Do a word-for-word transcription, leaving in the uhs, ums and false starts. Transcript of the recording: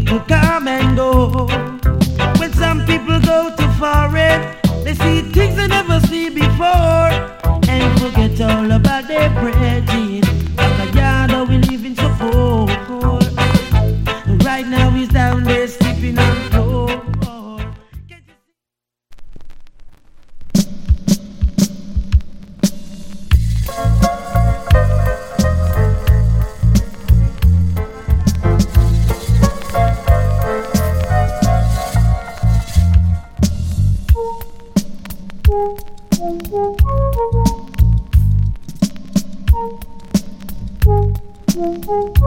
people come and go. When some people go to foreign, they see things they never see before and forget all about their brethren. Like a yard we live in so poor. Right now he's down there sleeping on the floor. Thank you.